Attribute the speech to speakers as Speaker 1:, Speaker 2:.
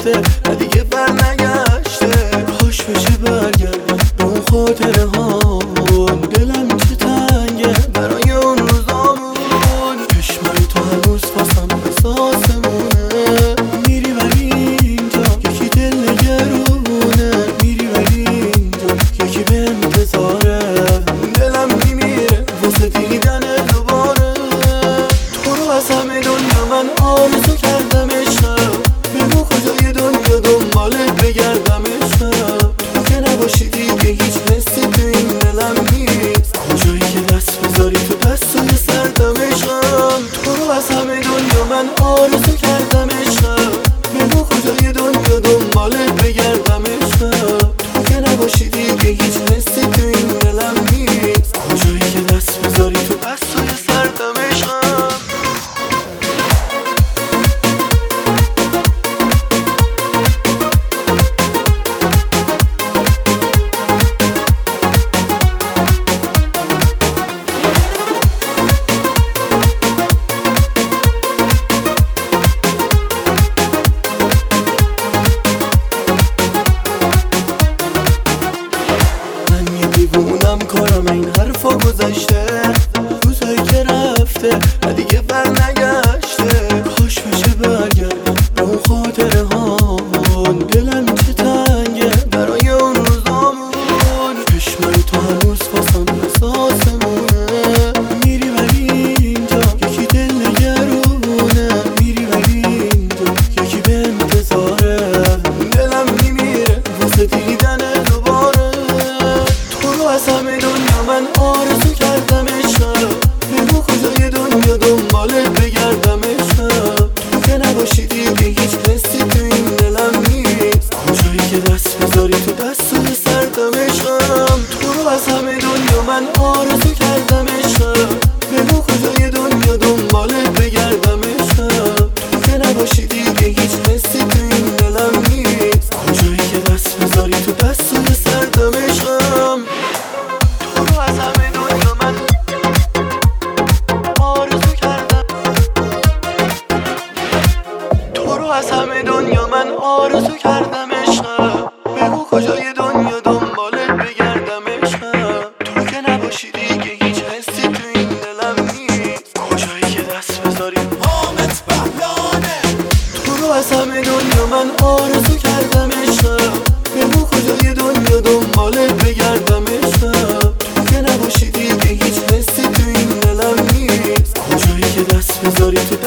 Speaker 1: رفته و دیگه بر نگشته. خوش بشه برگردم به اون خاطره هامون. دلم چه تنگه برای اون روزامون. چشمای تو هنوز واسم احساسمونه. میری ولی اینجا یکی دل نگرونه. میری ولی اینجا یکی به انتظاره. دلم میمیره واسه دیدن دوباره. تو رو از همه دنیا من آرزو کردم عشقم. بگو کجای دنیا دنبالت بگردم عشقم. تو که نباشی دیگه هیچ حسی تو این دلم نیست. کجایی که دست بذاری تو دستای سردم عشقم. تو رو از همه دنیا من آرزو کردم عشقم. بگو کجای دنیا دنبالت بگردم عشقم. تو که نباشی دیگه هیچ حسی تو این دلم نیست. کجایی که دست بذاری تو دستای سردم عشقم. دیوونم کارم این حرفا گذشته. روزایی که رفته و دیگه بر نگشته. خوش بشه برگردم به اون خاطره هامون. دلم چه تنگه برای اون روزامون. چشمای تو هنوز واسم احساسمونه. میری ولی اینجا یکی دل نگرونه. میری ولی اینجا یکی به انتظاره. دلم میمیره واسه دیدن دوباره. از همه دنیا من آرزو کردم عشقم. بگو کجای دنیا دنبالت بگردم عشقم. تو که نباشی دیگه هیچ حسی تو این دلم نیست. کجایی که دست بذاری تو دستای سردم عشقم. تو رو از همه دنیا من آرزو کردم عشقم. بگو کجای دنیا دنبالت بگردم عشقم. تو که نباشی دیگه هیچ حسی تو این دلم نیست. کجایی که دست بذاری تو دستای سردم عشقم. از همه دنیا من آرزو کردم. تو رو از همه دنیا من آرزو کردم عشقم. بگو کجای دنیا دنبالت بگردم عشقم. تو که نباشی دیگه هیچ حسی تو این دلم نیست. کجایی که دست بذاری حامت بهلانه. تو رو از همه دنیا من آرزو کردم عشقم. بگو کجای دنیا دنبالت بگردم عشقم. نباشی دیگه هیچ حسی تو این دلم نیست. کجایی که دست بذاری تو